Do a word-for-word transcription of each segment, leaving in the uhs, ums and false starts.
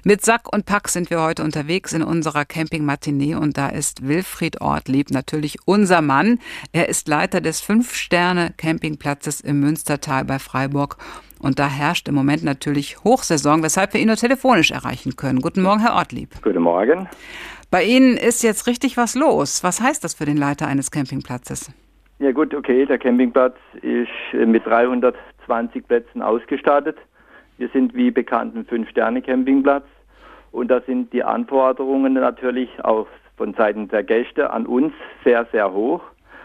Mit Sack und Pack sind wir heute unterwegs in unserer Camping-Matinee und da ist Wilfried Ortlieb natürlich unser Mann. Er ist Leiter des Fünf-Sterne-Campingplatzes im Münstertal bei Freiburg und da herrscht im Moment natürlich Hochsaison, weshalb wir ihn nur telefonisch erreichen können. Guten Morgen, Herr Ortlieb. Guten Morgen. Bei Ihnen ist jetzt richtig was los. Was heißt das für den Leiter eines Campingplatzes? Ja gut, okay, der Campingplatz ist mit dreihundertzwanzig Plätzen ausgestattet. Wir sind wie bekannt ein Fünf-Sterne-Campingplatz und da sind die Anforderungen natürlich auch von Seiten der Gäste an uns sehr, sehr hoch.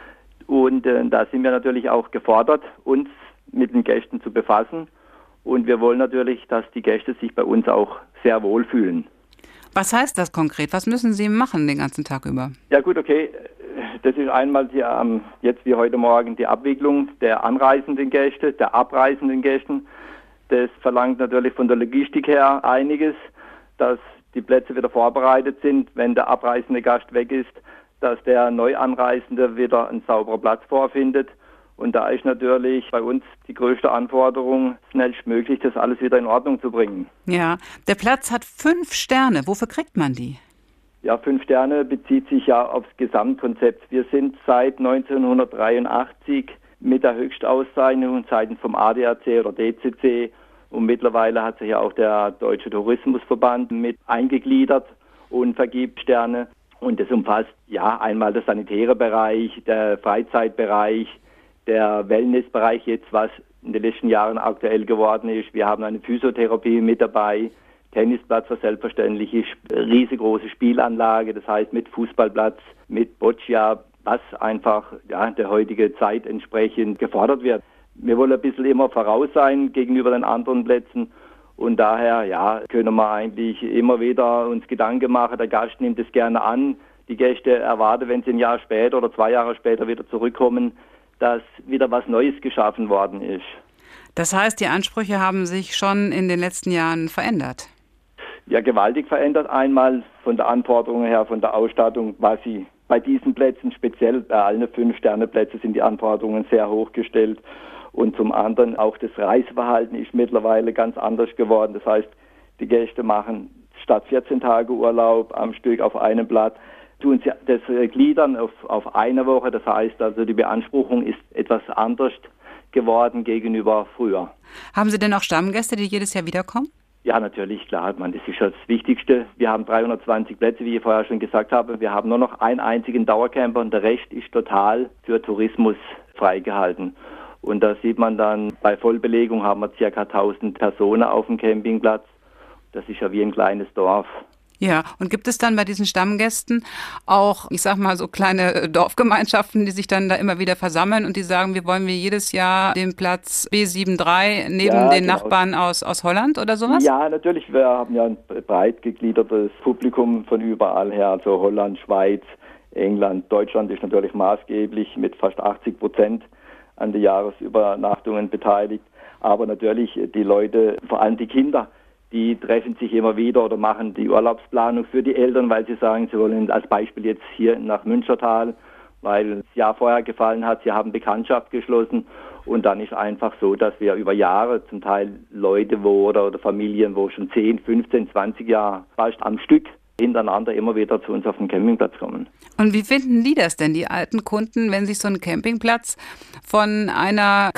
Und äh, da sind wir natürlich auch gefordert, uns mit den Gästen zu befassen. Und wir wollen natürlich, dass die Gäste sich bei uns auch sehr wohlfühlen. Was heißt das konkret? Was müssen Sie machen den ganzen Tag über? Ja gut, okay. Das ist einmal die, ähm, jetzt wie heute Morgen die Abwicklung der anreisenden Gäste, der abreisenden Gästen. Das verlangt natürlich von der Logistik her einiges, dass die Plätze wieder vorbereitet sind, wenn der abreisende Gast weg ist, dass der Neuanreisende wieder einen sauberen Platz vorfindet. Und da ist natürlich bei uns die größte Anforderung, schnellstmöglich das alles wieder in Ordnung zu bringen. Ja, der Platz hat fünf Sterne. Wofür kriegt man die? Ja, fünf Sterne bezieht sich ja aufs Gesamtkonzept. Wir sind seit neunzehnhundertdreiundachtzig mit der Höchstauszeichnung seitens vom A D A C oder D C C. Und mittlerweile hat sich ja auch der Deutsche Tourismusverband mit eingegliedert und vergibt Sterne. Und das umfasst ja einmal der sanitäre Bereich, der Freizeitbereich, der Wellnessbereich jetzt, was in den letzten Jahren aktuell geworden ist. Wir haben eine Physiotherapie mit dabei, Tennisplatz, was selbstverständlich ist, riesengroße Spielanlage, das heißt mit Fußballplatz, mit Boccia, was einfach ja, der heutigen Zeit entsprechend gefordert wird. Wir wollen ein bisschen immer voraus sein gegenüber den anderen Plätzen und daher ja, können wir eigentlich immer wieder uns Gedanken machen. Der Gast nimmt es gerne an. Die Gäste erwarten, wenn sie ein Jahr später oder zwei Jahre später wieder zurückkommen, dass wieder was Neues geschaffen worden ist. Das heißt, die Ansprüche haben sich schon in den letzten Jahren verändert? Ja, gewaltig verändert. Einmal von der Anforderung her, von der Ausstattung, was sie bei diesen Plätzen, speziell bei allen Fünf-Sterne-Plätzen, sind die Anforderungen sehr hoch gestellt. Und zum anderen auch das Reiseverhalten ist mittlerweile ganz anders geworden. Das heißt, die Gäste machen statt vierzehn Tage Urlaub am Stück auf einem Platz, tun sie das gliedern auf, auf eine Woche. Das heißt also, die Beanspruchung ist etwas anders geworden gegenüber früher. Haben Sie denn auch Stammgäste, die jedes Jahr wiederkommen? Ja, natürlich, klar, man, das ist das Wichtigste. Wir haben dreihundertzwanzig Plätze, wie ich vorher schon gesagt habe. Wir haben nur noch einen einzigen Dauercamper und der Rest ist total für Tourismus freigehalten. Und da sieht man dann, bei Vollbelegung haben wir ca. tausend Personen auf dem Campingplatz. Das ist ja wie ein kleines Dorf. Ja, und gibt es dann bei diesen Stammgästen auch, ich sag mal, so kleine Dorfgemeinschaften, die sich dann da immer wieder versammeln und die sagen, wir wollen wir jedes Jahr den Platz B dreiundsiebzig neben ja, den genau. Nachbarn aus, aus Holland oder sowas? Ja, natürlich. Wir haben ja ein breit gegliedertes Publikum von überall her, also Holland, Schweiz, England, Deutschland ist natürlich maßgeblich mit fast achtzig Prozent an den Jahresübernachtungen beteiligt. Aber natürlich die Leute, vor allem die Kinder, die treffen sich immer wieder oder machen die Urlaubsplanung für die Eltern, weil sie sagen, sie wollen als Beispiel jetzt hier nach Münstertal, weil das Jahr vorher gefallen hat, sie haben Bekanntschaft geschlossen und dann ist einfach so, dass wir über Jahre zum Teil Leute wo oder, oder Familien, wo schon zehn, fünfzehn, zwanzig Jahre fast am Stück hintereinander immer wieder zu uns auf den Campingplatz kommen. Und wie finden die das denn, die alten Kunden, wenn sich so ein Campingplatz von einer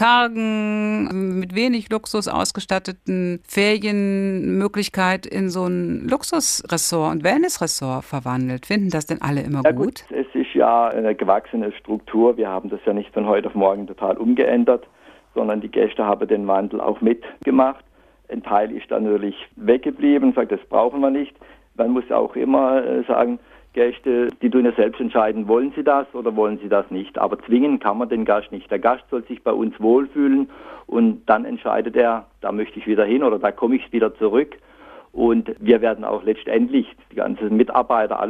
kargen, mit wenig Luxus ausgestatteten Ferienmöglichkeit in so ein Luxusressort und Wellnessressort verwandelt? Finden das denn alle immer ja, gut? gut? Es ist ja eine gewachsene Struktur. Wir haben das ja nicht von heute auf morgen total umgeändert, sondern die Gäste haben den Wandel auch mitgemacht. Ein Teil ist dann natürlich weggeblieben und sagt, das brauchen wir nicht. Man muss auch immer äh, sagen, Gäste, die tun ja selbst entscheiden, wollen sie das oder wollen sie das nicht. Aber zwingen kann man den Gast nicht. Der Gast soll sich bei uns wohlfühlen und dann entscheidet er, da möchte ich wieder hin oder da komme ich wieder zurück. Und wir werden auch letztendlich, die ganzen Mitarbeiter, alle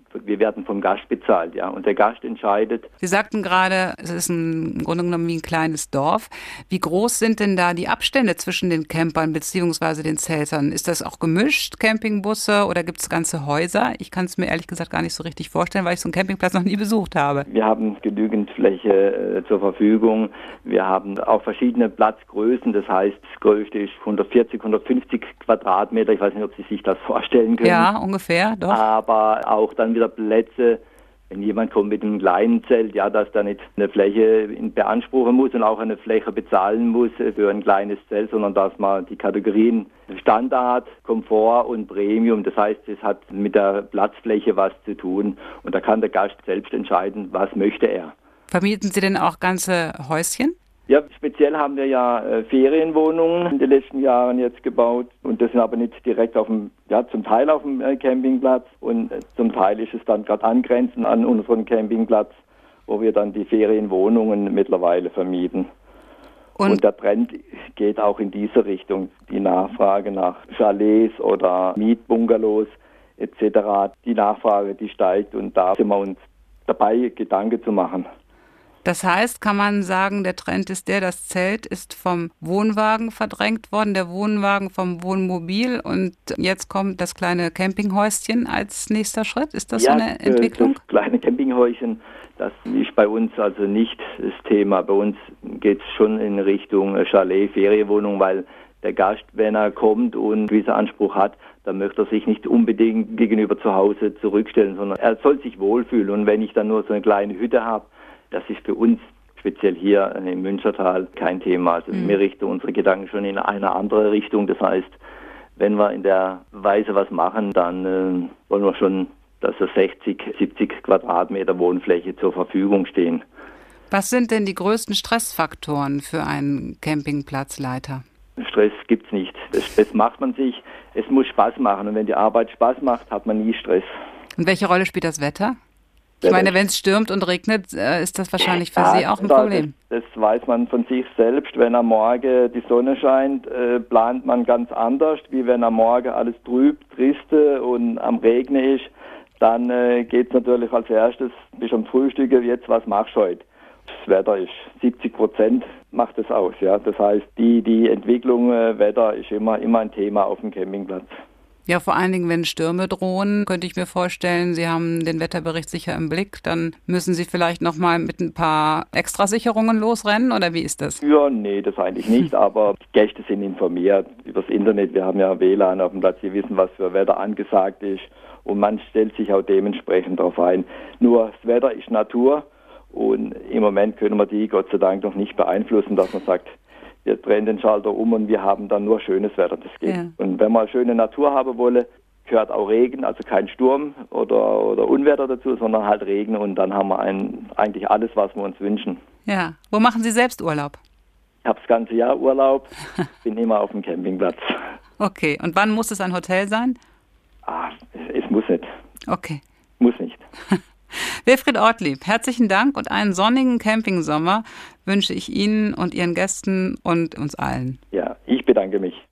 Wir werden vom Gast bezahlt, ja, und der Gast entscheidet. Sie sagten gerade, es ist ein, im Grunde genommen wie ein kleines Dorf. Wie groß sind denn da die Abstände zwischen den Campern bzw. den Zeltern? Ist das auch gemischt, Campingbusse, oder gibt es ganze Häuser? Ich kann es mir ehrlich gesagt gar nicht so richtig vorstellen, weil ich so einen Campingplatz noch nie besucht habe. Wir haben genügend Fläche äh, zur Verfügung. Wir haben auch verschiedene Platzgrößen. Das heißt, das größte ist hundertvierzig, hundertfünfzig Quadratmeter. Ich weiß nicht, ob Sie sich das vorstellen können. Ja, ungefähr, doch. Aber auch dann wieder Plätze, wenn jemand kommt mit einem kleinen Zelt, ja, dass da nicht eine Fläche beanspruchen muss und auch eine Fläche bezahlen muss für ein kleines Zelt, sondern dass man die Kategorien Standard, Komfort und Premium, das heißt, es hat mit der Platzfläche was zu tun und da kann der Gast selbst entscheiden, was möchte er. Vermieten Sie denn auch ganze Häuschen? Ja, speziell haben wir ja äh, Ferienwohnungen in den letzten Jahren jetzt gebaut und das sind aber nicht direkt auf dem, ja, zum Teil auf dem äh, Campingplatz und äh, zum Teil ist es dann gerade angrenzend an unseren Campingplatz, wo wir dann die Ferienwohnungen mittlerweile vermieten. Und, und der Trend geht auch in diese Richtung, die Nachfrage nach Chalets oder Mietbungalows et cetera. Die Nachfrage, die steigt und da sind wir uns dabei, Gedanken zu machen. Das heißt, kann man sagen, der Trend ist der, das Zelt ist vom Wohnwagen verdrängt worden, der Wohnwagen vom Wohnmobil und jetzt kommt das kleine Campinghäuschen als nächster Schritt? Ist das ja, so eine Entwicklung? Das kleine Campinghäuschen, das ist bei uns also nicht das Thema. Bei uns geht es schon in Richtung Chalet, Ferienwohnung, weil der Gast, wenn er kommt und einen gewissen Anspruch hat, dann möchte er sich nicht unbedingt gegenüber zu Hause zurückstellen, sondern er soll sich wohlfühlen. Und wenn ich dann nur so eine kleine Hütte habe, das ist für uns speziell hier im Münstertal kein Thema. Also mhm. wir richten unsere Gedanken schon in eine andere Richtung. Das heißt, wenn wir in der Weise was machen, dann äh, wollen wir schon, dass so sechzig, siebzig Quadratmeter Wohnfläche zur Verfügung stehen. Was sind denn die größten Stressfaktoren für einen Campingplatzleiter? Stress gibt's nicht. Das Stress macht man sich. Es muss Spaß machen. Und wenn die Arbeit Spaß macht, hat man nie Stress. Und welche Rolle spielt das Wetter? Ich meine, wenn es stürmt und regnet, ist das wahrscheinlich für ja, Sie auch ein das, Problem. Das, das weiß man von sich selbst. Wenn am Morgen die Sonne scheint, äh, plant man ganz anders, wie wenn am Morgen alles trüb, triste und am Regnen ist. Dann äh, geht es natürlich als erstes, bis am Frühstück, jetzt, was machst du heute? Das Wetter ist siebzig Prozent macht es aus. Ja? Das heißt, die, die Entwicklung äh, Wetter ist immer, immer ein Thema auf dem Campingplatz. Ja, vor allen Dingen, wenn Stürme drohen, könnte ich mir vorstellen, Sie haben den Wetterbericht sicher im Blick, dann müssen Sie vielleicht nochmal mit ein paar Extrasicherungen losrennen, oder wie ist das? Ja, nee, das eigentlich nicht, aber Gäste sind informiert übers Internet. Wir haben ja W L A N auf dem Platz, wir wissen, was für Wetter angesagt ist und man stellt sich auch dementsprechend darauf ein. Nur das Wetter ist Natur und im Moment können wir die Gott sei Dank noch nicht beeinflussen, dass man sagt, wir drehen den Schalter um und wir haben dann nur schönes Wetter, das geht. Ja. Und wenn man schöne Natur haben wolle, gehört auch Regen, also kein Sturm oder, oder Unwetter dazu, sondern halt Regen und dann haben wir ein, eigentlich alles, was wir uns wünschen. Ja. Wo machen Sie selbst Urlaub? Ich habe das ganze Jahr Urlaub, bin immer auf dem Campingplatz. Okay, und wann muss es ein Hotel sein? Ah, es, es muss nicht. Okay. Muss nicht. Wilfried Ortlieb, herzlichen Dank und einen sonnigen Campingsommer wünsche ich Ihnen und Ihren Gästen und uns allen. Ja, ich bedanke mich.